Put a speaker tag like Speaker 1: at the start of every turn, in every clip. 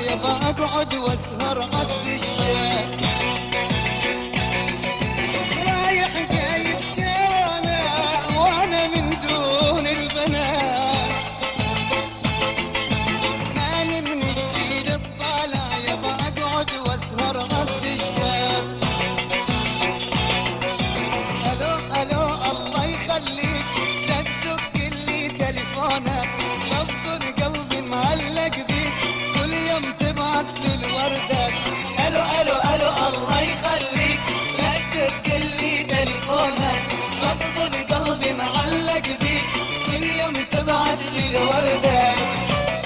Speaker 1: يبا اقعد واسهر عد الشام، رايح جاي بشارنا وانا من دون البنات، ماني من الجيل الطالع يبا اقعد واسهر عد الشام. الو الو الله يخليك لا تدق لي تليفونك، لفظ قلبي معلق بيك كل يوم تبعت لي الوردات. الو الو الو الله يخليك لا تدق لي تليفونك، لفظ قلبي معلق بيك كل يوم تبعت لي الوردات.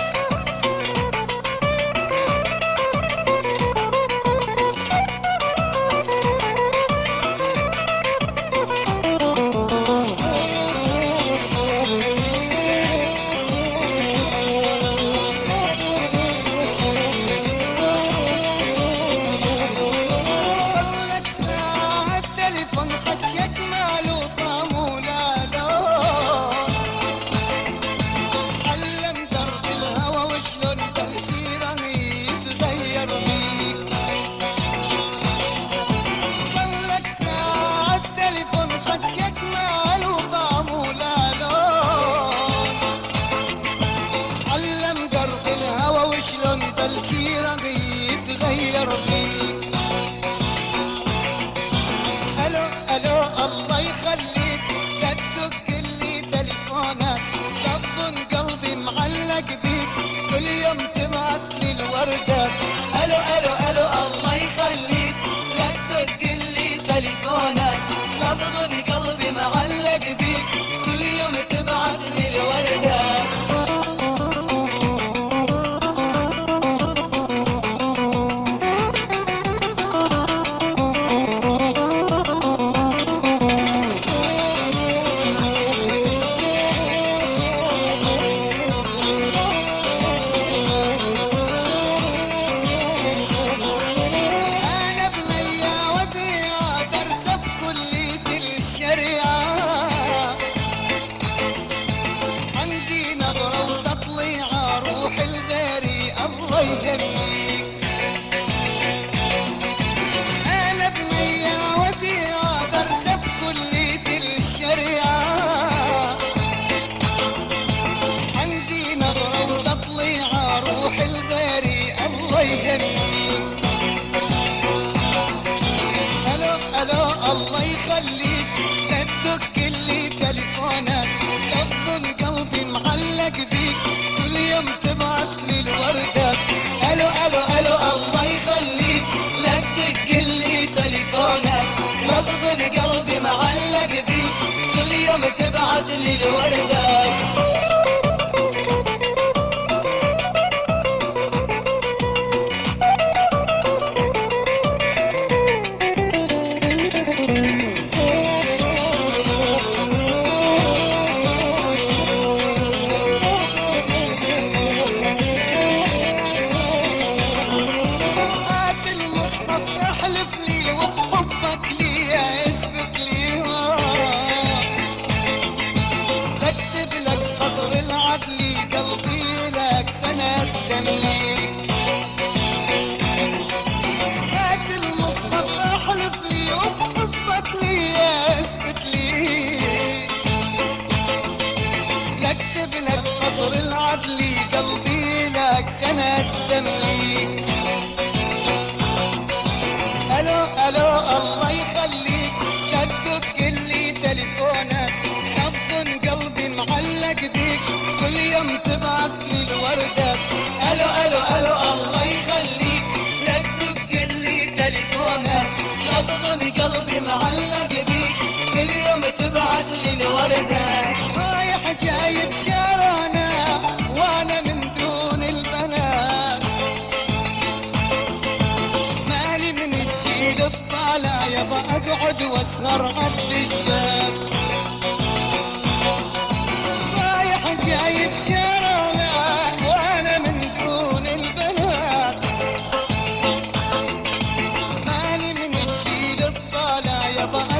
Speaker 1: يتغير فيك. الو الو الله يخليك لا تدق لي تليفونك، لفظ قلبي معلق بيك كل يوم تبعت لي الوردات. الو الو الو الله يخليك لا تدق لي تليفونك، لفظ قلبي معلق بيك كل يوم تبعت لي الوردات. أنا بنية وديعة درسة بكلية الشريعة، عندي نظرة وتطليعة روح الغيري الله يهنيك. ألو ألو الله يخليك لا تدق لي تليفونك، لفظ قلبي معلق بيك كل يوم تبعت لي الوردات. الو الو الو الله يخليك لا تدق لي تليفونك، لفظ قلبي معلق بيك كل يوم تبعت لي الوردات. قلبي لك سند تمليك، هات المصحف احلف لي وبحبك لي اثبت لي، لكتب لك قصر العدل قلبي لك سند تمليك. الو الو الله يخليك لا تدق لي تليفونك، لفظ قلبي معلق بيك كل يوم تبعت لي الوردات. الو الو الو الله يخليك لا تدق لي تليفونك، لفظ قلبي معلق بيك كل يوم تبعت لي الوردات. رايح جاي بشارنا وانا من دون البنات، ماني من الجيل الطالع يبا اقعد واسهر عد الشام، جاي بشارنا وانا من دون البنات، ماني من الجيل الطالع يبا